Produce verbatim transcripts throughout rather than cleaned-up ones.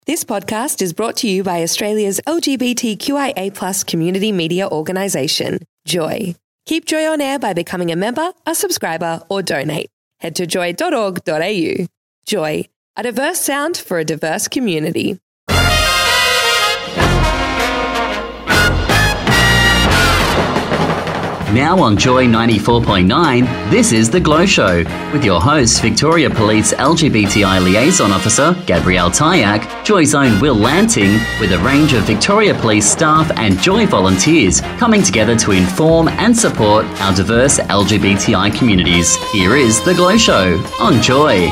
This podcast is brought to you by Australia's L G B T Q I A plus community media organisation, Joy. Keep Joy on air by becoming a member, a subscriber, or donate. Head to joy dot org dot a u. Joy, a diverse sound for a diverse community. Now on Joy ninety-four point nine, this is The Glow Show, with your hosts Victoria Police L G B T I Liaison Officer Gabrielle Tyack, Joy's own Will Lanting, with a range of Victoria Police staff and Joy volunteers coming together to inform and support our diverse L G B T I communities. Here is The Glow Show on Joy.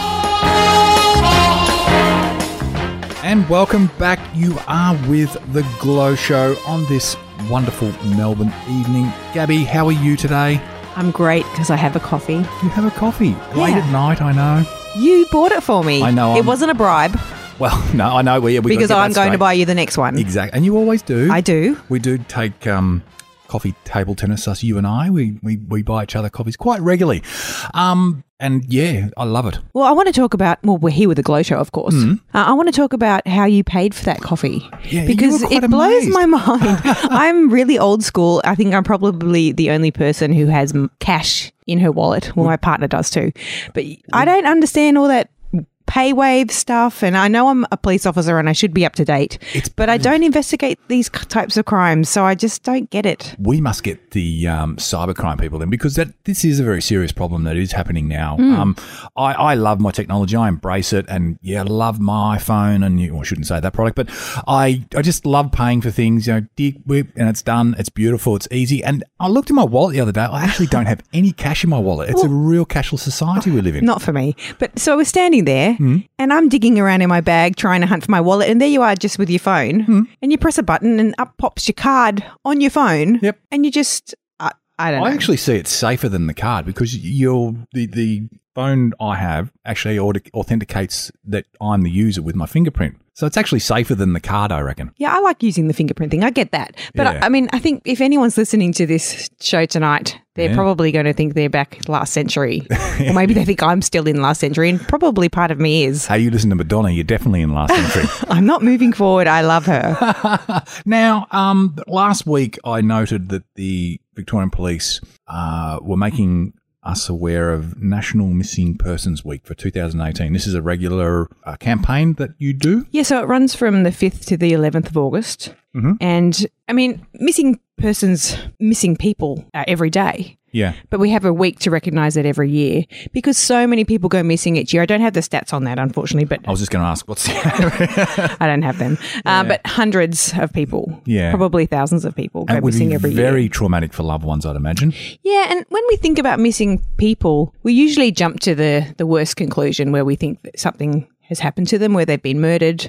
And welcome back. You are with The Glow Show on this wonderful Melbourne evening. Gabby, how are you today? I'm great because I have a coffee. You have a coffee Yeah. late at night, I know. You bought it for me. I know, It I'm- wasn't a bribe Well, no, I know. We, we because I'm going to buy you the next one. Exactly. And you always do. I do. We do take um, coffee table tennis, us, you and I. We, we, we buy each other coffees quite regularly. Um, and yeah, I love it. Well, I want to talk about, well, we're here with the Glow Show, of course. Uh, I want to talk about how you paid for that coffee. Yeah, you because were quite it blows amazed. my mind. I'm really old school. I think I'm probably the only person who has m- cash in her wallet. Well, my partner does too. But I don't understand all that pay wave stuff, and I know I'm a police officer and I should be up to date, It's but I don't investigate these c- types of crimes, so I just don't get it. We must get the um, cybercrime people then, because that this is a very serious problem that is happening now. Um, I, I love my technology. I embrace it. And, yeah, I love my iPhone. And you, well, I shouldn't say that product, but I, I just love paying for things, you know, dig, whip, and it's done. It's beautiful. It's easy. And I looked in my wallet the other day. I actually don't have any cash in my wallet. It's a real cashless society we live in. Not for me. But so I was standing there and I'm digging around in my bag trying to hunt for my wallet, and there you are just with your phone and you press a button and up pops your card on your phone. Yep. And you just, I, I don't know. I actually see it safer than the card, because you're, the, the phone I have actually aut- authenticates that I'm the user with my fingerprint. So it's actually safer than the card, I reckon. Yeah, I like using the fingerprint thing. I get that. But Yeah. I, I mean, I think if anyone's listening to this show tonight, they're Yeah. probably going to think they're back last century. Or maybe they think I'm still in last century, and probably part of me is. Hey, you listen to Madonna, you're definitely in last century. I'm not moving forward. I love her. Now, um, last week I noted that the Victorian Police uh, were making us aware of National Missing Persons Week for two thousand eighteen. This is a regular uh, campaign that you do? Yeah, so it runs from the fifth to the eleventh of August. Mm-hmm. And, I mean, missing persons, missing people uh, every day. Yeah. But we have a week to recognise it every year because so many people go missing each year. I don't have the stats on that, unfortunately, but I was just going to ask, what's the... I don't have them. Uh, but hundreds of people, Yeah. probably thousands of people go It would missing be every very year. traumatic for loved ones, I'd imagine. Yeah, and when we think about missing people, we usually jump to the, the worst conclusion where we think that something has happened to them, where they've been murdered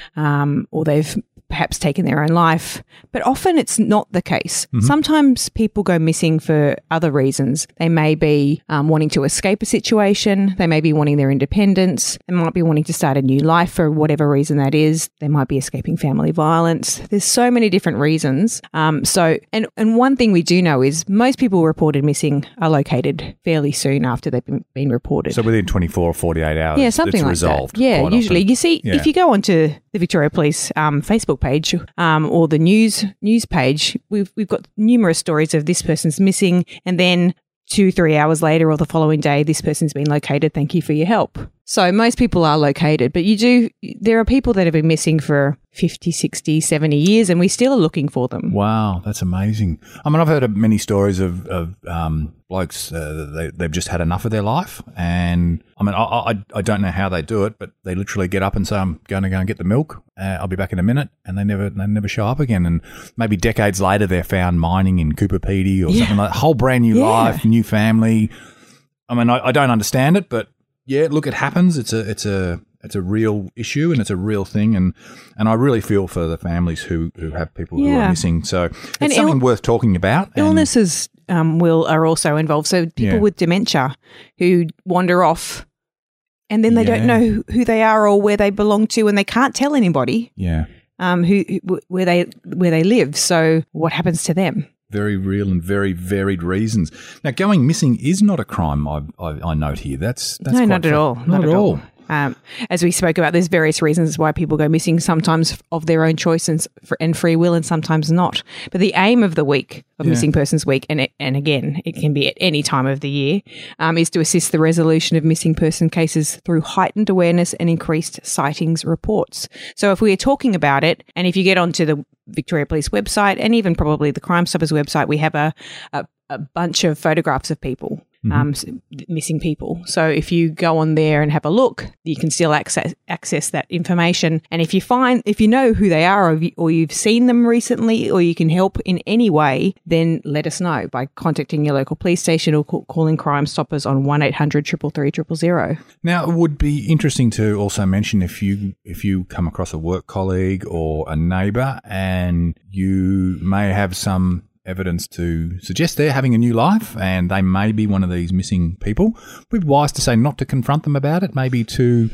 um, or they've perhaps taken their own life. But often it's not the case. Mm-hmm. Sometimes people go missing for other reasons. They may be um, wanting to escape a situation. They may be wanting their independence. They might be wanting to start a new life for whatever reason that is. They might be escaping family violence. There's so many different reasons. Um, so, and, and one thing we do know is most people reported missing are located fairly soon after they've been, been reported. So within twenty-four or forty-eight hours, Yeah, something it's like resolved. that. Yeah, quite usually. often. You see, Yeah. if you go onto the Victoria Police um, Facebook page um, or the news news page, we've we've got numerous stories of this person's missing, and then two, three hours later or the following day, this person's been located. Thank you for your help. So most people are located, but you do. There are people that have been missing for fifty, sixty, seventy years, and we still are looking for them. Wow, that's amazing. I mean, I've heard of many stories of, of um, blokes, uh, they, they've just had enough of their life. And I mean, I, I, I don't know how they do it, but they literally get up and say, I'm going to go and get the milk. Uh, I'll be back in a minute. And they never they never show up again. And maybe decades later, they're found mining in Cooper Pedy or Yeah. something like that. Whole brand new Yeah. life, new family. I mean, I, I don't understand it, but yeah, look, it happens. It's a, it's a, it's a real issue and it's a real thing. And, and I really feel for the families who, who have people who Yeah. are missing. So it's And something ill- worth talking about. And- Illnesses um, will are also involved. So people Yeah. with dementia who wander off and then they Yeah. don't know who, who they are or where they belong to, and they can't tell anybody Yeah. um, who, who where they where they live. So what happens to them? Very real and very varied reasons. Now, going missing is not a crime. I, I, I note here. That's that's No, quite not at fa- all. Not, Not at at all. all. Um, as we spoke about, there's various reasons why people go missing, sometimes of their own choice and, and free will, and sometimes not. But the aim of the week, of Yeah. Missing Persons Week, and it, and again, it can be at any time of the year, um, is to assist the resolution of missing person cases through heightened awareness and increased sightings reports. So if we are talking about it, and if you get onto the Victoria Police website and even probably the Crime Stoppers website, we have a, a, a bunch of photographs of people. Um, s- missing people. So if you go on there and have a look, you can still access access that information. And if you find, if you know who they are, or, you, or you've seen them recently, or you can help in any way, then let us know by contacting your local police station or call, calling Crime Stoppers on one eight hundred three three three zero zero. Now, it would be interesting to also mention if you if you come across a work colleague or a neighbour and you may have some evidence to suggest they're having a new life and they may be one of these missing people, it would be wise to say not to confront them about it, maybe to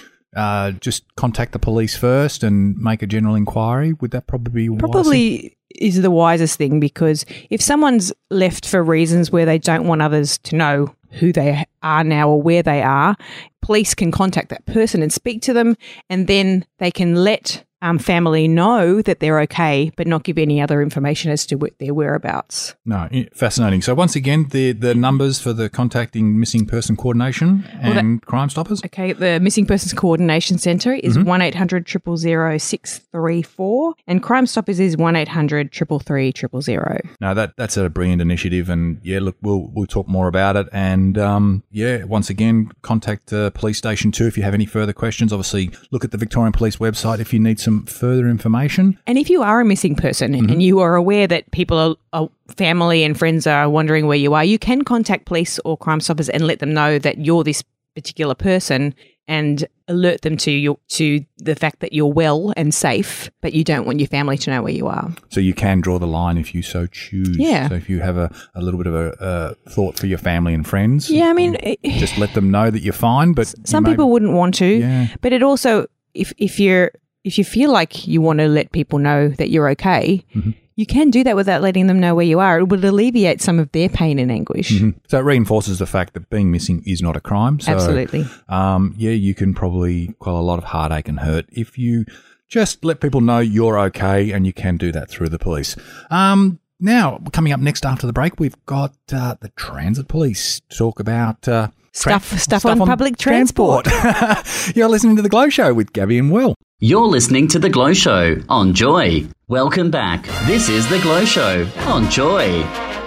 uh, just contact the police first and make a general inquiry. Would that probably be wise? Probably is the wisest thing, because if someone's left for reasons where they don't want others to know who they are now or where they are, police can contact that person and speak to them, and then they can let um, family know that they're okay, but not give any other information as to wh- their whereabouts. No, i- fascinating. So once again, the the numbers for the contacting missing person coordination Well, and Crime Stoppers. Okay, the Missing Persons Coordination Centre is one eight hundred zero zero zero six three four, and Crime Stoppers is one eight hundred three three three zero zero. No, that that's a brilliant initiative, and yeah, look, we'll we'll talk more about it, and um, yeah, once again, contact the police station too if you have any further questions. Obviously, look at the Victorian Police website if you need some further information. And if you are a missing person and you are aware that people are, are family and friends are wondering where you are, you can contact police or Crime Stoppers and let them know that you're this particular person and alert them to your, to the fact that you're well and safe, but you don't want your family to know where you are. So you can draw the line if you so choose. Yeah. So if you have a, a little bit of a, a thought for your family and friends, Yeah, I mean, it, just let them know that you're fine. But some you may- people wouldn't want to, Yeah. but it also, if if you're if you feel like you want to let people know that you're okay, you can do that without letting them know where you are. It would alleviate some of their pain and anguish. Mhm. So it reinforces the fact that being missing is not a crime. So, Absolutely. Um, yeah, you can probably quell a lot of heartache and hurt if you just let people know you're okay, and you can do that through the police. Um, now, coming up next after the break, we've got uh, the Transit Police to talk about uh, Stuff- stuff on public transport. You're listening to The Glow Show with Gabby and Will. You're listening to The Glow Show on Joy. Welcome back. This is The Glow Show on Joy.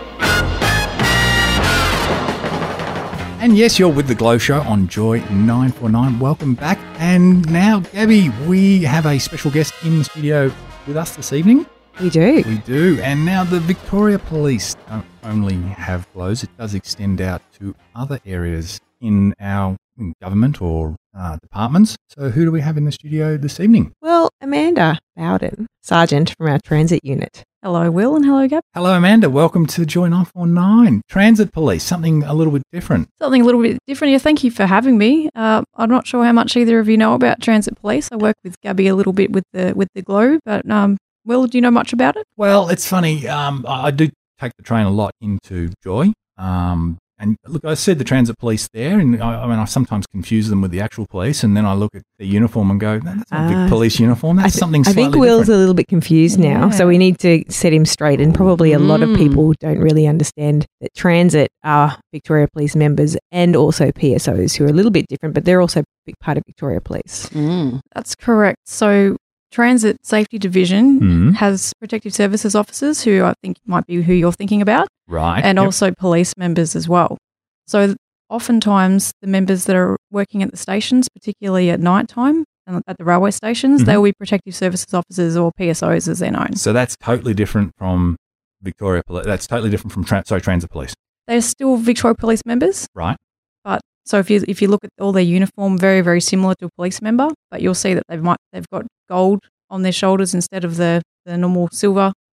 And yes, you're with The Glow Show on Joy nine four nine. Welcome back. And now, Gabby, we have a special guest in the studio with us this evening. We do. We do. And now the Victoria Police don't only have glows, it does extend out to other areas in our government or uh, departments. So who do we have in the studio this evening? Well, Amanda Bowden, Sergeant from our transit unit. Hello, Will, and hello, Gab. Hello, Amanda. Welcome to Joy nine four nine. Transit Police, something a little bit different. Something a little bit different here. Thank you for having me. Uh, I'm not sure how much either of you know about Transit Police. I work with Gabby a little bit with the with the Glow, but um, Will, do you know much about it? Well, it's funny. Um, I I do take the train a lot into Joy. Um, and look, I said the Transit Police there, and I, I mean, I sometimes confuse them with the actual police, and then I look at the uniform and go, "No, that's not a Ah. big police uniform. That's I, th- something I slightly think Will's different." a little bit confused now, so Yeah. we need to set him straight. And probably a lot of Mm. people don't really understand that transit are Victoria Police members and also P S Os, who are a little bit different, but they're also a big part of Victoria Police. That's correct. So, Transit Safety Division Mhm. has protective services officers who I think might be who you're thinking about, Right. and Yep. also police members as well. So, oftentimes the members that are working at the stations, particularly at night time and at the railway stations, Mhm. they will be protective services officers or P S Os as they're known. So that's totally different from Victoria Police. That's totally different from tra- sorry, Transit Police, They're still Victoria Police members, right? but so if you if you look at all their uniform, very very similar to a police member, but you'll see that they've might they've got gold on their shoulders instead of the, the normal silver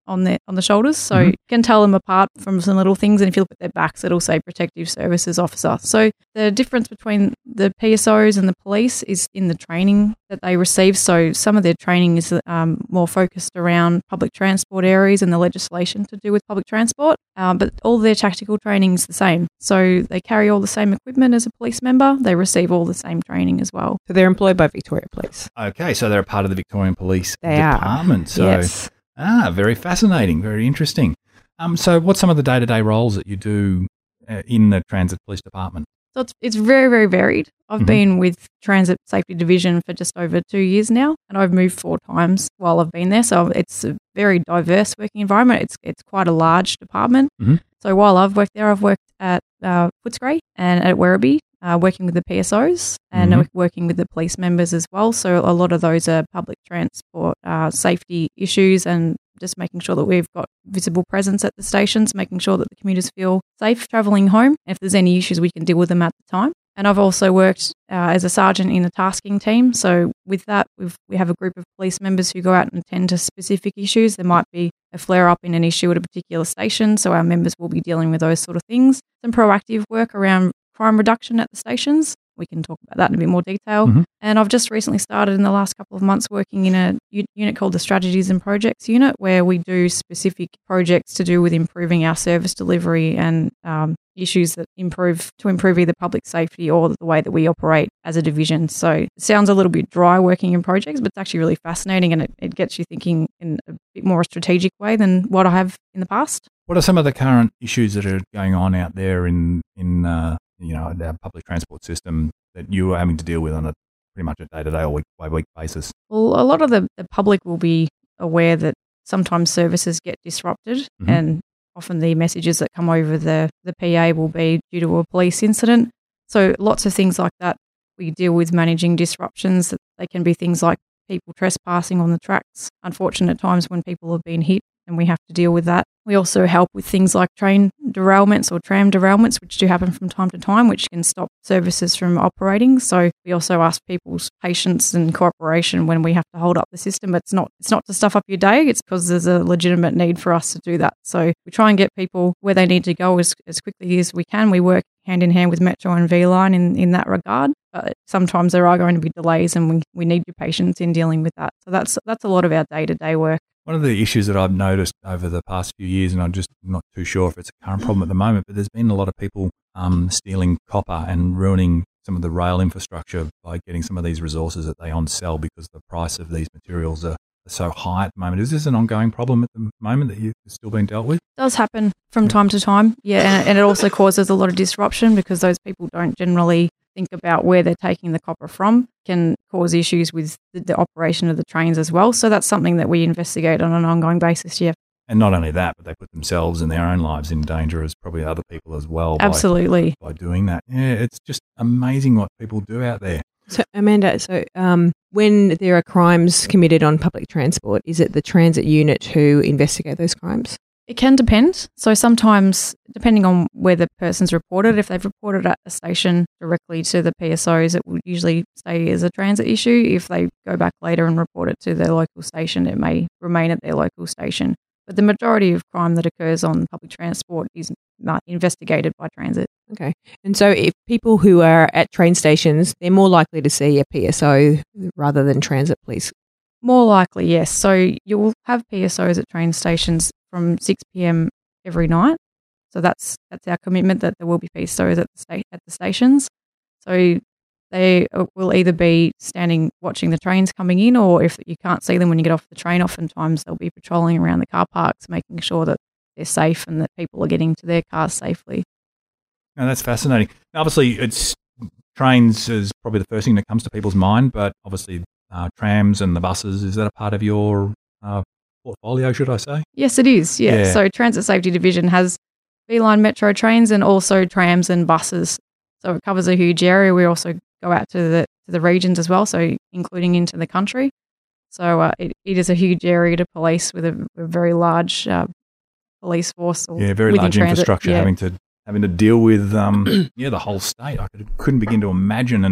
on the on the shoulders, so Mhm. you can tell them apart from some little things. And if you look at their backs, it'll say Protective Services Officer. So the difference between the P S Os and the police is in the training that they receive. So some of their training is um, more focused around public transport areas and the legislation to do with public transport, um, but all their tactical training is the same. So they carry all the same equipment as a police member. They receive all the same training as well. So they're employed by Victoria Police. Okay, so they're a part of the Victorian Police They Department. are. So, yes. ah, very fascinating, very interesting. Um, so what's some of the day-to-day roles that you do uh, in the Transit Police Department? So it's, it's very, very varied. I've Mhm. been with Transit Safety Division for just over two years now, and I've moved four times while I've been there. So it's a very diverse working environment. It's it's quite a large department. Mhm. So while I've worked there, I've worked at uh, Footscray and at Werribee, uh, working with the P S Os and Mhm. working with the police members as well. So a lot of those are public transport uh, safety issues and just making sure that we've got visible presence at the stations, making sure that the commuters feel safe travelling home. If there's any issues, we can deal with them at the time. And I've also worked uh, as a sergeant in the tasking team. So with that, we've, we have a group of police members who go out and attend to specific issues. There might be a flare-up in an issue at a particular station, so our members will be dealing with those sort of things. Some proactive work around crime reduction at the stations. We can talk about that in a bit more detail. Mhm. And I've just recently started in the last couple of months working in a u- unit called the Strategies and Projects Unit, where we do specific projects to do with improving our service delivery and um, issues that improve to improve either public safety or the way that we operate as a division. So it sounds a little bit dry working in projects, but it's actually really fascinating, and it, it gets you thinking in a bit more strategic way than what I have in the past. What are some of the current issues that are going on out there in, in uh, you know, our public transport system that you are having to deal with on a pretty much a day-to-day or week-by-week basis? Well, a lot of the, the public will be aware that sometimes services get disrupted, Mhm. and often the messages that come over the, the P A will be due to a police incident. So lots of things like that. We deal with managing disruptions. They can be things like people trespassing on the tracks, unfortunate times when people have been hit, and we have to deal with that. We also help with things like train derailments or tram derailments, which do happen from time to time, which can stop services from operating. So we also ask people's patience and cooperation when we have to hold up the system. But it's not it's not to stuff up your day. It's because there's a legitimate need for us to do that. So we try and get people where they need to go as, as quickly as we can. We work hand in hand with Metro and V-Line in, in that regard. But sometimes there are going to be delays, and we, we need your patience in dealing with that. So that's that's a lot of our day-to-day work. One of the issues that I've noticed over the past few years, and I'm just not too sure if it's a current problem at the moment, but there's been a lot of people um, stealing copper and ruining some of the rail infrastructure by getting some of these resources that they on-sell because the price of these materials are so high at the moment. Is this an ongoing problem at the moment that you've still been dealt with? It does happen from time to time, yeah, and, and it also causes a lot of disruption because those people don't generally think about where they're taking the copper from. Can cause issues with the, the operation of the trains as well. So that's something that we investigate on an ongoing basis, yeah. And not only that, but they put themselves and their own lives in danger as probably other people as well. Absolutely. By, by doing that. Yeah, it's just amazing what people do out there. So, Amanda, so um, when there are crimes committed on public transport, is it the transit unit who investigate those crimes? It can depend. So sometimes, depending on where the person's reported, if they've reported at a station directly to the P S Os, it would usually stay as a transit issue. If they go back later and report it to their local station, it may remain at their local station. But the majority of crime that occurs on public transport is not investigated by transit. Okay. And so if people who are at train stations, they're more likely to see a P S O rather than transit police? More likely, yes. So you'll have P S Os at train stations from six p.m. every night. So that's that's our commitment, that there will be P S Os at the sta- at the stations. So they will either be standing watching the trains coming in, or if you can't see them when you get off the train, oftentimes they'll be patrolling around the car parks, making sure that they're safe and that people are getting to their cars safely. No, that's fascinating. Obviously, it's trains is probably the first thing that comes to people's mind, but obviously uh, trams and the buses, is that a part of your uh, portfolio, should I say? Yes, it is. Yeah. Yeah. So Transit Safety Division has V-Line Metro trains and also trams and buses. So it covers a huge area. We also go out to the to the regions as well, so including into the country. So uh, it, it is a huge area to police with a, a very large uh, police force. Or Yeah, very within large transit. infrastructure Yeah. having to having to deal with um, yeah the whole state. I could, couldn't begin to imagine. And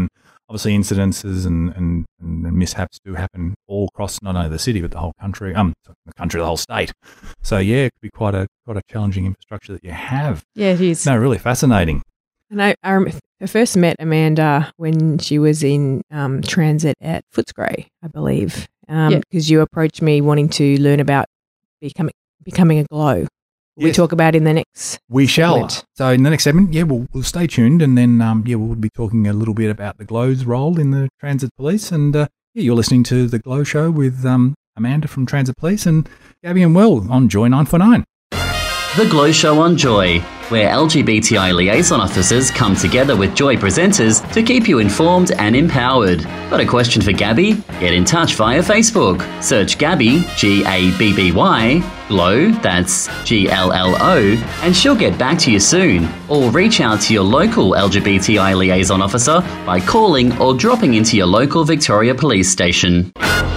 obviously incidences and, and, and mishaps do happen all across not only the city but the whole country, um, the country, the whole state. So yeah, it could be quite a quite a challenging infrastructure that you have. Yeah, it is. No, really fascinating. And I, I, rem- I first met Amanda when she was in um, transit at Footscray, I believe, because um, Yeah. you approached me wanting to learn about becoming becoming a glow. We Yes. talk about in the next We shall. segment. So in the next segment, yeah, we'll, we'll stay tuned, and then um, yeah, we'll be talking a little bit about the Glow's role in the Transit Police, and uh, yeah, you're listening to the Glow Show with um, Amanda from Transit Police and Gabby and Will on Joy nine four nine. The Glow Show on Joy, where L G B T I liaison officers come together with Joy presenters to keep you informed and empowered. Got a question for Gabby? Get in touch via Facebook. Search Gabby, G A B B Y, Glow, that's G L L O, and she'll get back to you soon. Or reach out to your local L G B T I liaison officer by calling or dropping into your local Victoria Police station.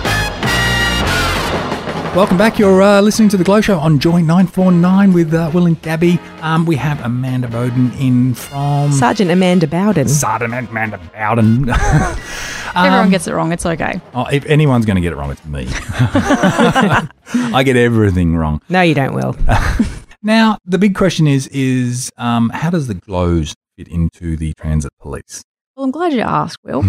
Welcome back. You're uh, listening to the Glow Show on Joy nine four nine with uh, Will and Gabby. Um, we have Amanda Bowden in from Sergeant Amanda Bowden. Sergeant Amanda Bowden. Everyone Um, gets it wrong. It's okay. Oh, if anyone's going to get it wrong, it's me. I get everything wrong. No, you don't, Will. Now, the big question is, is um, how does the Glows fit into the Transit Police? Well, I'm glad you asked, Will.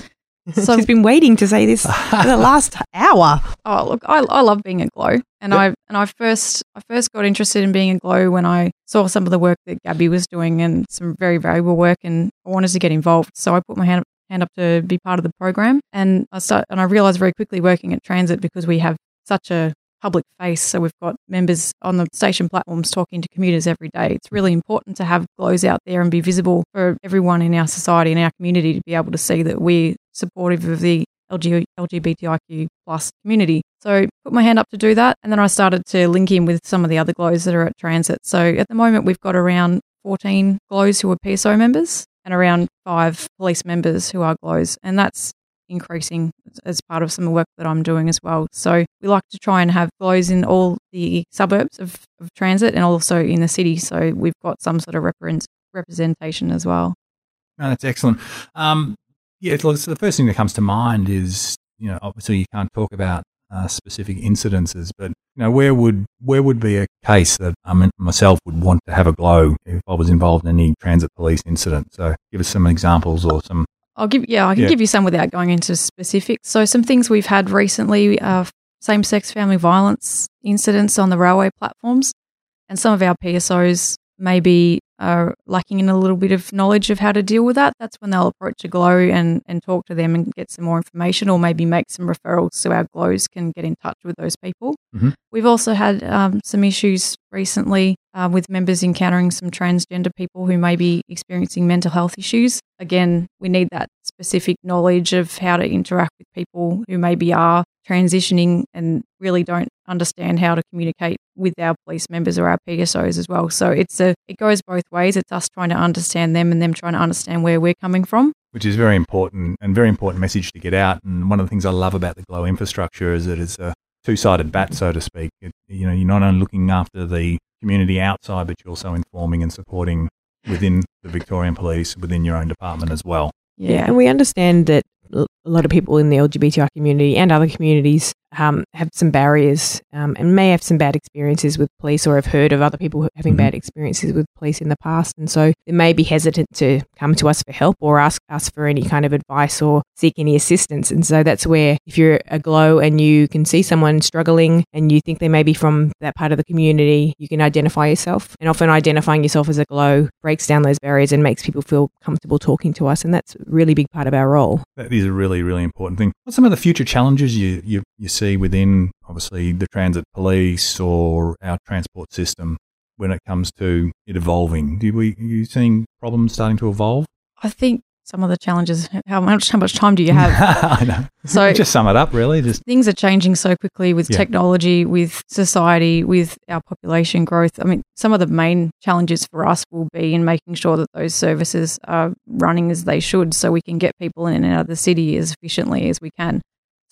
So, She's been waiting to say this for the last hour. oh look, I, I love being a Glow, and Yep. I and I first I first got interested in being a Glow when I saw some of the work that Gabby was doing and some very valuable work, and I wanted to get involved. So I put my hand hand up to be part of the program, and I start and I realized very quickly working at Transit, because we have such a public face. So we've got members on the station platforms talking to commuters every day. It's really important to have Glows out there and be visible for everyone in our society and our community to be able to see that we're supportive of the L G, L G B T I Q plus community. So put my hand up to do that, and then I started to link in with some of the other Glows that are at Transit. So at the moment we've got around fourteen Glows who are P S O members and around five police members who are Glows, and that's increasing as part of some of the work that I'm doing as well. So we like to try and have Glows in all the suburbs of, of Transit and also in the city. So we've got some sort of represent, representation as well. No, that's excellent. Um, yeah, it's, so the first thing that comes to mind is, you know, obviously you can't talk about uh, specific incidences, but you know, where would where would be a case that I mean, myself would want to have a Glow if I was involved in any Transit Police incident? So give us some examples or some. I'll give yeah, I can Yeah. give you some without going into specifics. So some things we've had recently are same-sex family violence incidents on the railway platforms, and some of our P S Os maybe are lacking in a little bit of knowledge of how to deal with that. That's when they'll approach a Glow and, and talk to them and get some more information, or maybe make some referrals so our Glows can get in touch with those people. Mm-hmm. We've also had um, some issues recently uh, with members encountering some transgender people who may be experiencing mental health issues. Again, we need that specific knowledge of how to interact with people who maybe are transitioning and really don't understand how to communicate with our police members or our P S Os as well. So it's a it goes both ways. It's us trying to understand them and them trying to understand where we're coming from. Which is very important and very important message to get out. And one of the things I love about the Glow infrastructure is that it's a two-sided bat, so to speak. It, you know, you're not only looking after the community outside, but you're also informing and supporting within the Victorian Police, within your own department as well. Yeah, and we understand that a lot of people in the L G B T I community and other communities um, have some barriers um, and may have some bad experiences with police, or have heard of other people having Mhm. bad experiences with police in the past. And so they may be hesitant to come to us for help or ask us for any kind of advice or seek any assistance. And so that's where, if you're a Glow and you can see someone struggling and you think they may be from that part of the community, you can identify yourself. And often identifying yourself as a Glow breaks down those barriers and makes people feel comfortable talking to us. And that's a really big part of our role. That is a really, really important thing. What's some of the future challenges you, you, you see within, obviously, the Transit Police or our transport system when it comes to it evolving? Do we, are you seeing problems starting to evolve? I think some of the challenges, how much how much time do you have? I know. So Just sum it up, really. Just things are changing so quickly with Yeah. technology, with society, with our population growth. I mean, some of the main challenges for us will be in making sure that those services are running as they should, so we can get people in and out of the city as efficiently as we can.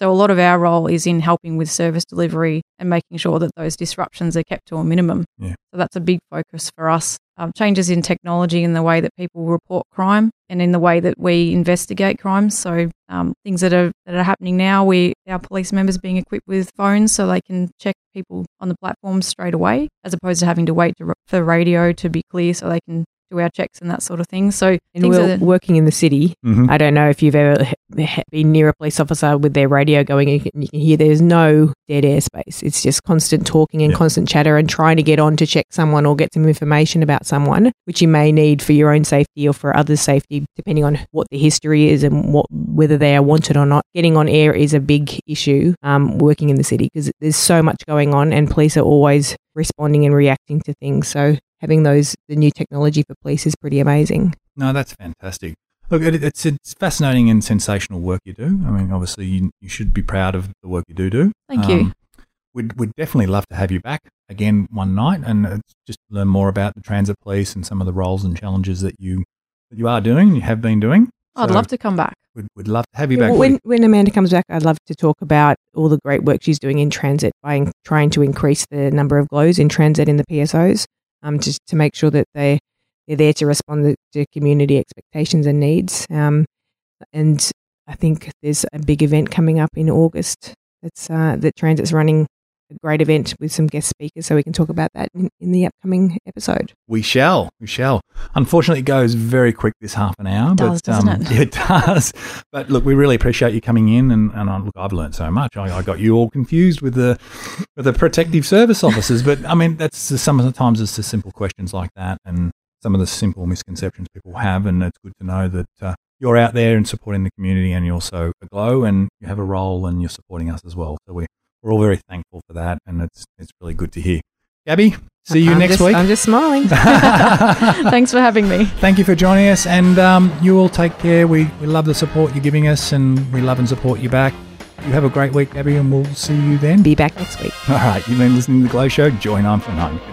So a lot of our role is in helping with service delivery and making sure that those disruptions are kept to a minimum. Yeah. So that's a big focus for us. Um, changes in technology in the way that people report crime and in the way that we investigate crimes. So um, things that are that are happening now, we our police members being equipped with phones so they can check people on the platform straight away, as opposed to having to wait to, for radio to be clear so they can do our checks and that sort of thing. So And things we're are, working in the city. Mhm. I don't know if you've ever h- been near a police officer with their radio going, and you can, you can hear there's no dead air space. It's just constant talking and Yeah. constant chatter and trying to get on to check someone or get some information about someone, which you may need for your own safety or for others' safety, depending on what the history is and what whether they are wanted or not. Getting on air is a big issue um, working in the city because there's so much going on and police are always responding and reacting to things. So having those the new technology for police is pretty amazing. No, that's fantastic. Look, it, it's it's fascinating and sensational work you do. I mean, obviously, you, you should be proud of the work you do do. Thank you. We'd, we'd definitely love to have you back again one night and uh, just learn more about the transit police and some of the roles and challenges that you that you are doing, you have been doing. I'd So love to come back. We'd, we'd love to have you Yeah, back. well, when, when Amanda comes back, I'd love to talk about all the great work she's doing in transit by in- trying to increase the number of glows in transit in the P S Os, um, just to make sure that they, they're there to respond to, to community expectations and needs. Um, and I think there's a big event coming up in August that's uh, that Transit's running a great event with some guest speakers, so we can talk about that in, in the upcoming episode. We shall. We shall. Unfortunately, it goes very quick this half an hour. It does, but, um, doesn't it? It does. But look, we really appreciate you coming in, and, and I, look, I've learned so much. I, I got you all confused with the with the protective service officers, but I mean, that's the, sometimes it's the simple questions like that, and some of the simple misconceptions people have, and it's good to know that uh, you're out there and supporting the community, and you're also a glow, and you have a role, and you're supporting us as well. So we. We're all very thankful for that, and it's it's really good to hear. Gabby, see you I'm next just, week. I'm just smiling. Thanks for having me. Thank you for joining us, and um, you all take care. We, we love the support you're giving us, and we love and support you back. You have a great week, Gabby, and we'll see you then. Be back next week. All right, you've been listening to The Glow Show. Joy nine four nine.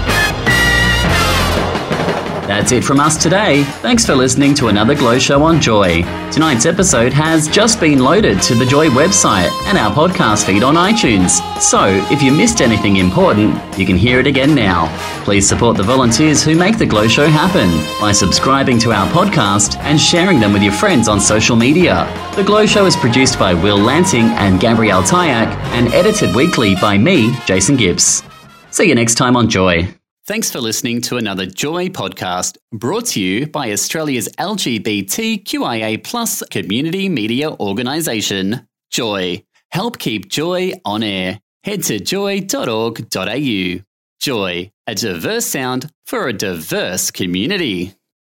That's it from us today. Thanks for listening to another Glow Show on Joy. Tonight's episode has just been loaded to the Joy website and our podcast feed on iTunes. So, if you missed anything important, you can hear it again now. Please support the volunteers who make the Glow Show happen by subscribing to our podcast and sharing them with your friends on social media. The Glow Show is produced by Will Lansing and Gabrielle Tyak and edited weekly by me, Jason Gibbs. See you next time on Joy. Thanks for listening to another Joy podcast brought to you by Australia's L G B T Q I A plus community media organisation, Joy. Help keep Joy on air. Head to joy dot org dot a u. Joy, a diverse sound for a diverse community.